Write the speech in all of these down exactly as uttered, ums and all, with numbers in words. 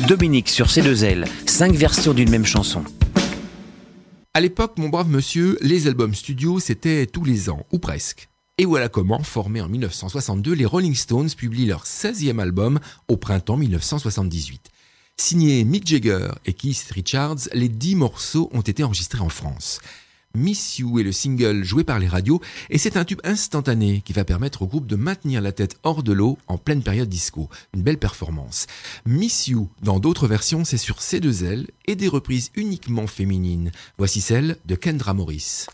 Dominique sur C deux L, cinq versions d'une même chanson. À l'époque, mon brave monsieur, les albums studio, c'était tous les ans, ou presque. Et voilà comment, formés en dix-neuf cent soixante-deux, les Rolling Stones publient leur seizième album au printemps dix-neuf cent soixante-dix-huit. Signés Mick Jagger et Keith Richards, les dix morceaux ont été enregistrés en France. Miss You est le single joué par les radios et c'est un tube instantané qui va permettre au groupe de maintenir la tête hors de l'eau en pleine période disco. Une belle performance. Miss You, dans d'autres versions, c'est sur C deux L et des reprises uniquement féminines. Voici celle de Kendra Morris.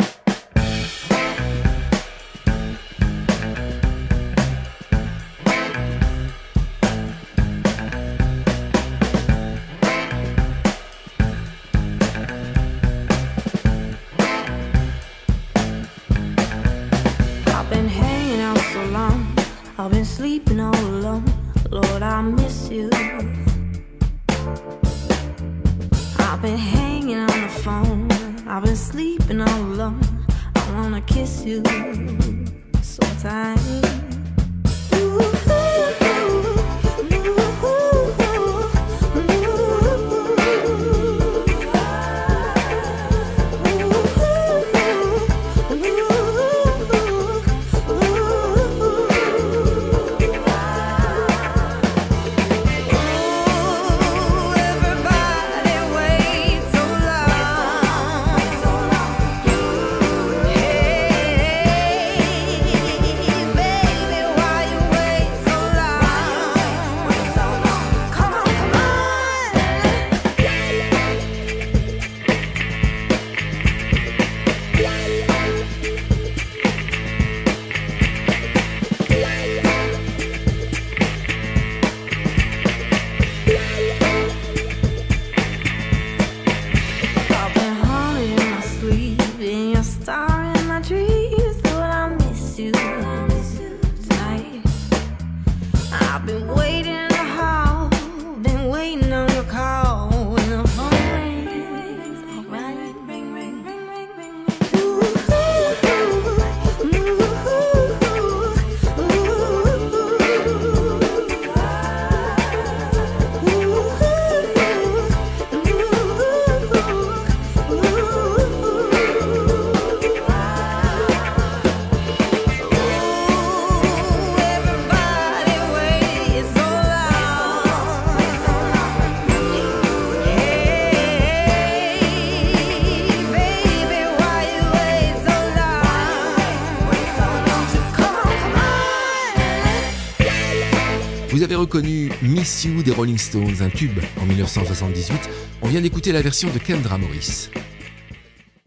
I've been sleeping all alone, Lord, I miss you. I've been hanging on the phone, I've been sleeping all alone, I wanna kiss you so tight. I've been waiting in the hall, been waiting on your call. When the phone rings, alright, ring, ring, ring, ring, ring, ring. Ooh, ooh, ooh, Vous avez reconnu Miss You des Rolling Stones, un tube en dix-neuf cent soixante-dix-huit. On vient d'écouter la version de Kendra Morris.